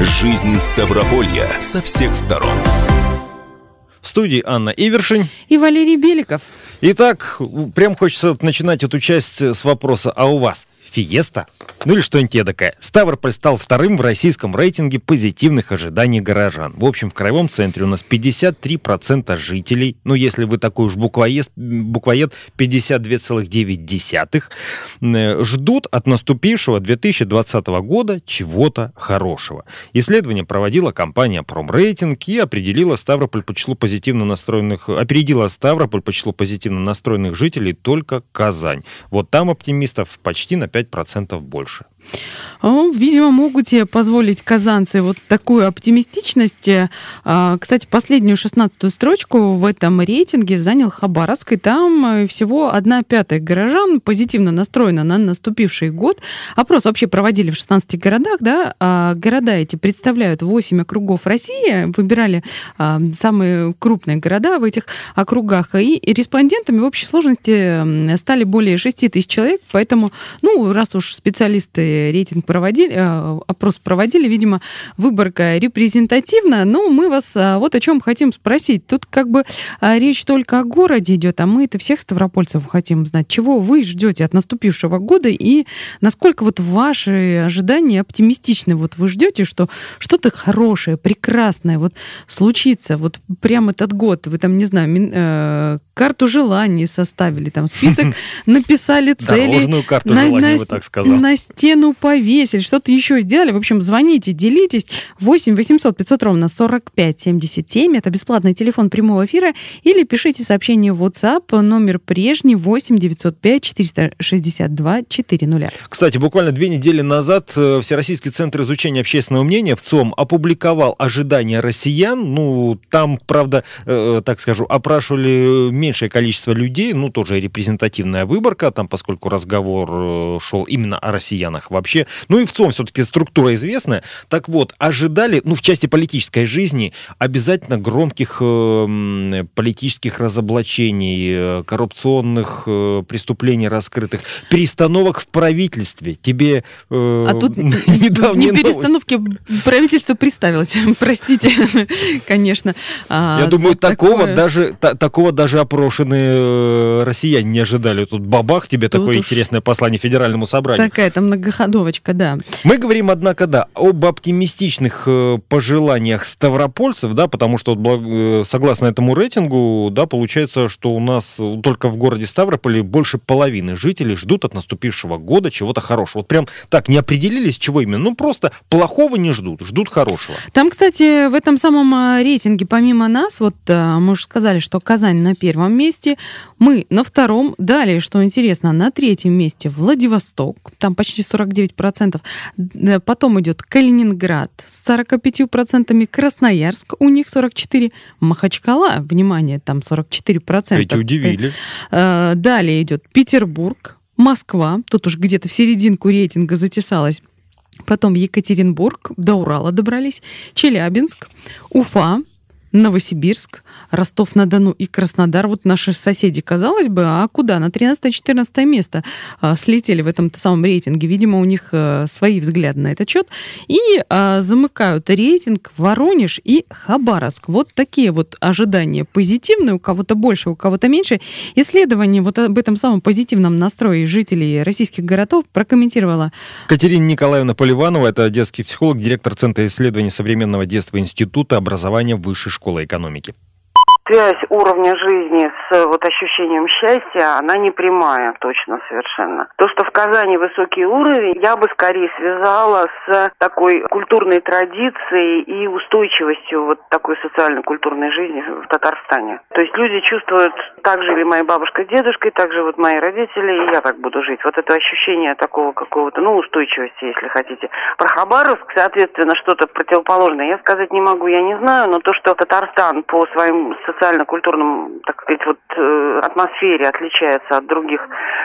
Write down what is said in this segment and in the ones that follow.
Жизнь Ставрополья со всех сторон. В студии Анна Ивершин и Валерий Беликов. Итак, прям хочется начинать эту часть с вопроса: а у вас фиеста? Ну или что-нибудь эдакое. Ставрополь стал вторым в российском рейтинге позитивных ожиданий горожан. В общем, в краевом центре у нас 53% жителей, ну если вы такой уж буквоед 52,9, ждут от наступившего 2020 года чего-то хорошего. Исследование проводила компания Промрейтинг и опередила Ставрополь по числу позитивно настроенных жителей только Казань. Вот там оптимистов почти на 5% больше. Видимо, могут себе позволить казанцы вот такую оптимистичность. Кстати, последнюю 16-ю строчку в этом рейтинге занял Хабаровск, и там всего 1/5 горожан позитивно настроена на наступивший год. Опрос вообще проводили в 16 городах, да? Города эти представляют 8 округов России, выбирали самые крупные города в этих округах, и респондентами в общей сложности стали более 6 тысяч человек, поэтому, раз уж специалисты опрос проводили, видимо, выборка репрезентативна. Но мы вас вот о чем хотим спросить. Тут как бы речь только о городе идет, а мы-то всех ставропольцев хотим узнать. Чего вы ждете от наступившего года и насколько вот ваши ожидания оптимистичны? Вот вы ждете, что что-то хорошее, прекрасное вот случится вот прямо этот год. Вы там, не знаю, карту желаний составили, там список написали, цели. Дорожную карту желаний, вы так сказали. На стену повесили, что-то еще сделали. В общем, звоните, делитесь. 8 800 500 ровно 45 77. Это бесплатный телефон прямого эфира. Или пишите сообщение в WhatsApp. Номер прежний 8 905 462 400. Кстати, буквально 2 недели назад Всероссийский центр изучения общественного мнения ВЦИОМ опубликовал ожидания россиян. Там, правда, так скажу, опрашивали меньшее количество людей, тоже репрезентативная выборка, там, поскольку разговор шел именно о россиянах вообще. И ВЦИОМ все-таки структура известная. Так вот, ожидали, в части политической жизни обязательно громких политических разоблачений, коррупционных преступлений раскрытых, перестановок в правительстве. Тебе тут не перестановки, правительство приставилось, простите, конечно. Я думаю, такого даже опрошенные россияне не ожидали. Тут бабах, тебе такое интересное послание Федеральному собранию. Такая-то многоходовочка, да. Мы говорим, однако, об оптимистичных пожеланиях ставропольцев, потому что согласно этому рейтингу, получается, что у нас только в городе Ставрополе больше половины жителей ждут от наступившего года чего-то хорошего. Вот прям так не определились, чего именно. Просто плохого не ждут хорошего. Там, кстати, в этом самом рейтинге, помимо нас, мы уже сказали, что Казань на 1 месте, мы на 2, далее, что интересно, на 3 месте Владивосток, там почти 49%, потом идет Калининград с 45%, Красноярск, у них 44%, Махачкала, внимание, там 44%. Эти удивили. Далее идет Петербург, Москва, тут уж где-то в серединку рейтинга затесалась. Потом Екатеринбург, до Урала добрались, Челябинск, Уфа, Новосибирск, Ростов-на-Дону и Краснодар. Вот наши соседи, казалось бы, а куда? На 13-14 место слетели в этом самом рейтинге. Видимо, у них свои взгляды на этот счет. И замыкают рейтинг Воронеж и Хабаровск. Вот такие вот ожидания позитивные. У кого-то больше, у кого-то меньше. Исследование вот об этом самом позитивном настрое жителей российских городов прокомментировала Катерина Николаевна Поливанова. Это детский психолог, директор Центра исследований современного детства Института образования Высшей школы экономики. Связь уровня жизни с ощущением счастья, она не прямая, точно совершенно. То, что в Казани высокий уровень, я бы скорее связала с такой культурной традицией и устойчивостью такой социально-культурной жизни в Татарстане. То есть люди чувствуют, так жили моя бабушка с дедушкой, так же мои родители, и я так буду жить. Вот это ощущение такого какого-то, устойчивости, если хотите. Про Хабаровск, соответственно, что-то противоположное я сказать не могу, я не знаю, но то, что Татарстан по своим социально-культурном, так сказать, атмосфере отличается от других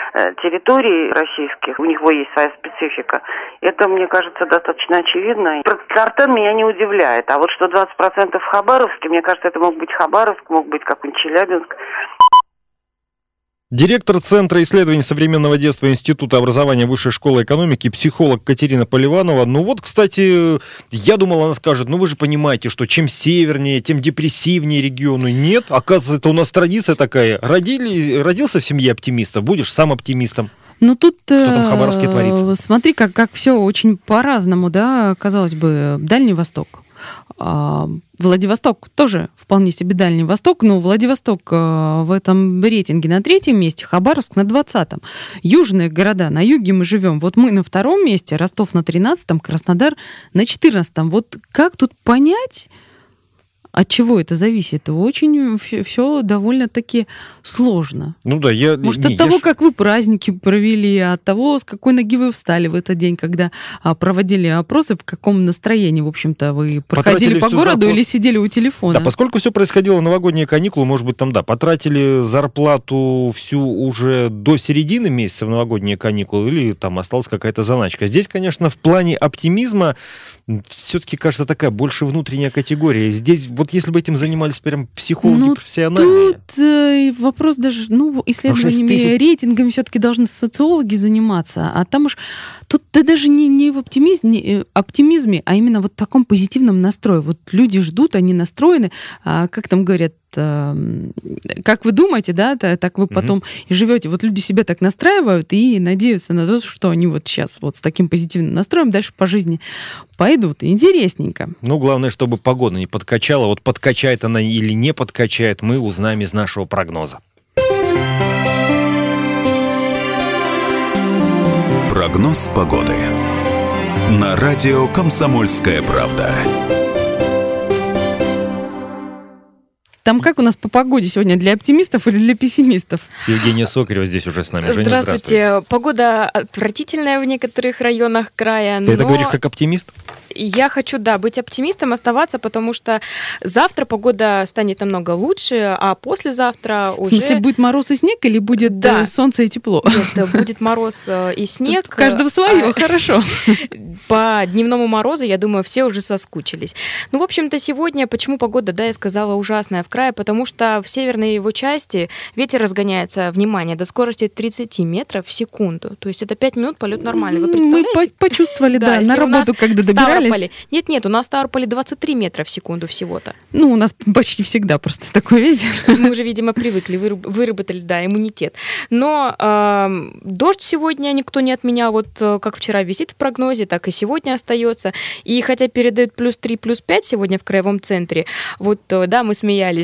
территорий российских, у него есть своя специфика, это, мне кажется, достаточно очевидно. Про Татарстан меня не удивляет, а вот что 20% в Хабаровске, мне кажется, это мог быть Хабаровск, мог быть какой-нибудь Челябинск. Директор Центра исследований современного детства Института образования Высшей школы экономики, психолог Катерина Поливанова. Ну вот, кстати, я думал, она скажет, вы же понимаете, что чем севернее, тем депрессивнее регионы. Нет, оказывается, это у нас традиция такая. Родился в семье оптимистов, будешь сам оптимистом. Ну тут, что там в Хабаровске творится? Смотри, как все очень по-разному, да, казалось бы, Дальний Восток. Владивосток тоже вполне себе Дальний Восток, но Владивосток в этом рейтинге на 3-м месте, Хабаровск на 20-м. Южные города, на юге мы живем. Вот мы на 2-м месте, Ростов на 13-м, Краснодар на 14-м. Вот как тут понять, от чего это зависит? Очень все довольно-таки сложно. Ну да, Может, от того, как вы праздники провели, от того, с какой ноги вы встали в этот день, когда проводили опросы, в каком настроении, в общем-то, вы проходили по городу или сидели у телефона. Да, поскольку все происходило в новогодние каникулы, может быть, там, потратили зарплату всю уже до середины месяца в новогодние каникулы, или там осталась какая-то заначка. Здесь, конечно, в плане оптимизма все-таки, кажется, такая больше внутренняя категория. Здесь вот если бы этим занимались прям психологи профессиональные. Тут вопрос даже, исследованиями, рейтингами все-таки должны социологи заниматься, а там уж тут даже не в оптимизме, а именно вот в таком позитивном настрое. Вот люди ждут, они настроены, как там говорят, как вы думаете, да, так вы потом и живете. Вот люди себя так настраивают и надеются на то, что они вот сейчас вот с таким позитивным настроем дальше по жизни пойдут. Интересненько. Главное, чтобы погода не подкачала. Вот подкачает она или не подкачает, мы узнаем из нашего прогноза. Прогноз погоды на радио «Комсомольская правда». Там как у нас по погоде сегодня? Для оптимистов или для пессимистов? Евгения Сокарева здесь уже с нами. Женя, здравствуйте. Погода отвратительная в некоторых районах края. Ты это говоришь как оптимист? Я хочу, быть оптимистом, оставаться, потому что завтра погода станет намного лучше, а послезавтра уже... В смысле, будет мороз и снег или будет солнце и тепло? Нет, будет мороз и снег. Тут каждого свое, хорошо. По дневному морозу, я думаю, все уже соскучились. В общем-то, сегодня, почему погода, я сказала, ужасная в крае, потому что в северной его части ветер разгоняется, внимание, до скорости 30 метров в секунду. То есть это 5 минут полет нормальный. Вы представляете? Мы почувствовали, на работу, когда добирались. Нет, у нас в Ставрополе 23 метра в секунду всего-то. У нас почти всегда просто такой ветер. Мы уже, видимо, привыкли, выработали, иммунитет. Но дождь сегодня никто не отменял. Вот как вчера висит в прогнозе, так и сегодня остается. И хотя передают +3, +5 сегодня в краевом центре, мы смеялись,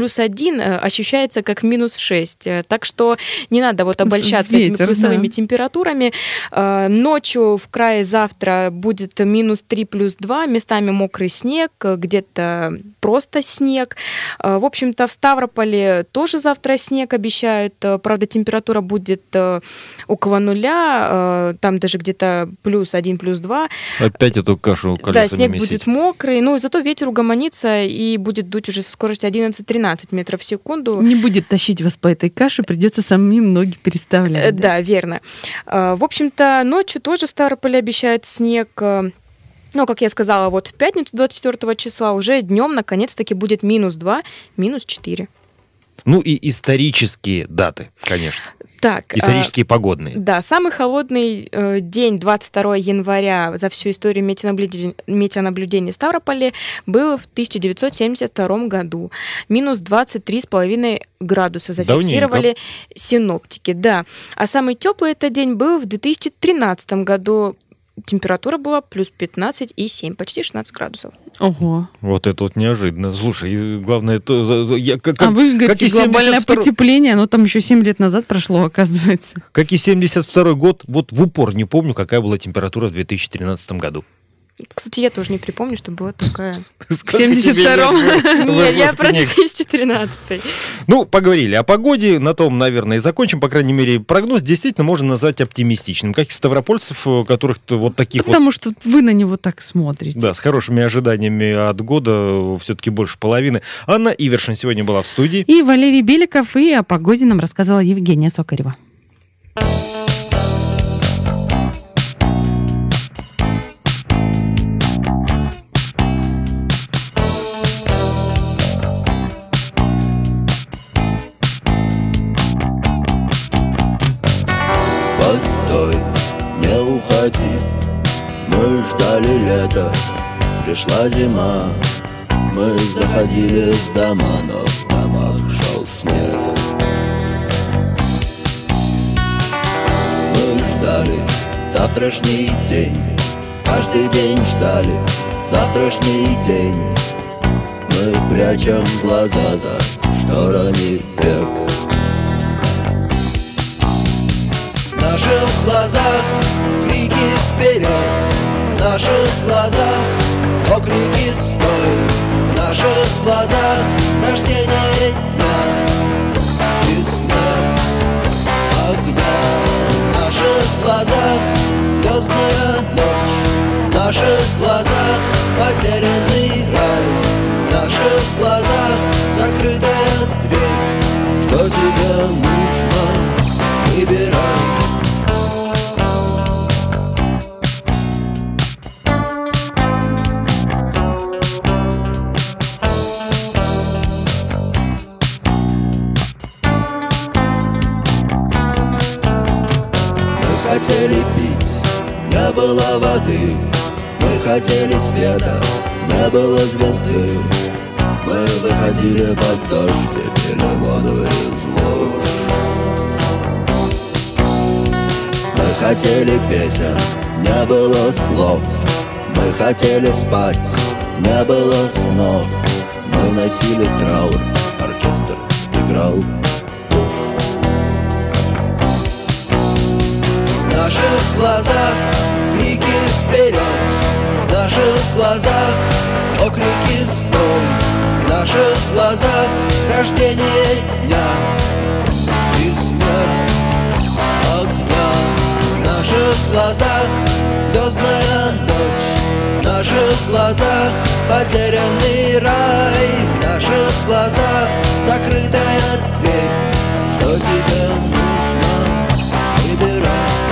+1 ощущается как -6. Так что не надо обольщаться этими плюсовыми температурами. Ночью в крае завтра будет -3, +2, местами мокрый снег, где-то просто снег. В общем-то, в Ставрополе тоже завтра снег обещают. Правда, температура будет около 0, там даже где-то +1, +2. Опять эту кашу колесами снег месить. будет мокрый, зато ветер угомонится и будет дуть уже со скоростью 11-13 метров в секунду. Не будет тащить вас по этой каше, придется самим ноги переставлять. Да, верно. В общем-то, ночью тоже в Ставрополе обещают снег. Как я сказала, в пятницу 24 числа уже днем наконец-таки будет -2, -4. И исторические даты, конечно. Исторические погодные. Да, самый холодный день 22 января за всю историю метеонаблюдений в Ставрополе был в 1972 году. -23,5 градуса зафиксировали синоптики. Да. А самый теплый этот день был в 2013 году. Температура была +15,7, почти 16 градусов. Ого. Вот это неожиданно. Слушай, главное... вы говорите, глобальное потепление, но там еще 7 лет назад прошло, оказывается. Как и 72-й год, в упор не помню, какая была температура в 2013 году. Кстати, я тоже не припомню, что была такая... В 72-м? Нет, я про 2013-й. Поговорили о погоде, на том, наверное, и закончим. По крайней мере, прогноз действительно можно назвать оптимистичным. Как и ставропольцев, которых таких Потому что вы на него так смотрите. Да, с хорошими ожиданиями от года, все-таки больше половины. Анна Ивершин сегодня была в студии. И Валерий Беликов, и о погоде нам рассказала Евгения Сокарева. стой, не уходи. Мы ждали лета, пришла зима. Мы заходили в дома, но в домах шел снег. Мы ждали завтрашний день, каждый день ждали завтрашний день. Мы прячем глаза за шторами век. В наших глазах крики вперед, в наших глазах окрики стой, в наших глазах рождение дня и смерть огня. В наших глазах звездная ночь, в наших глазах потерянный рай, в наших глазах закрытая дверь. Что тебе нужно, выбирай. Мы хотели пить, не было воды. Мы хотели света, не было звезды. Мы выходили под дождь и пили воду из луж. Мы хотели песен, не было слов. Мы хотели спать, не было снов. Мы носили траур, оркестр играл. В наших глазах крики вперед, в наших глазах окрики стой, в наших глазах рождение дня и смерть огня. В наших глазах звездная ночь, в наших глазах потерянный рай, в наших глазах закрытая дверь. Что тебе нужно, выбирай.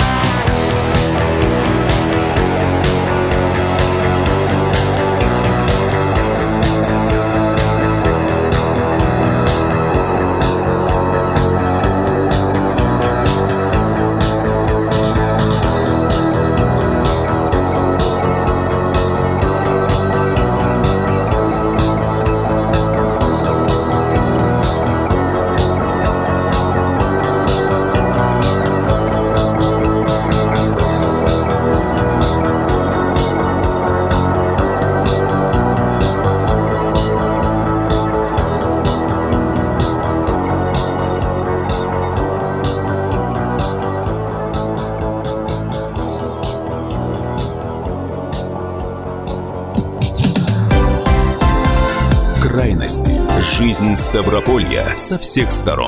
Крайности. Жизнь Ставрополья со всех сторон.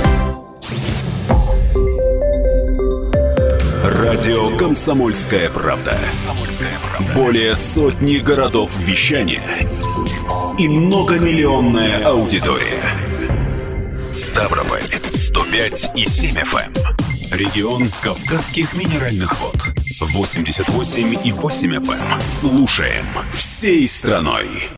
Радио «Комсомольская правда». Более сотни городов вещания и многомиллионная аудитория. Ставрополь 105,7 FM. Регион Кавказских минеральных вод 88,8 FM. Слушаем всей страной.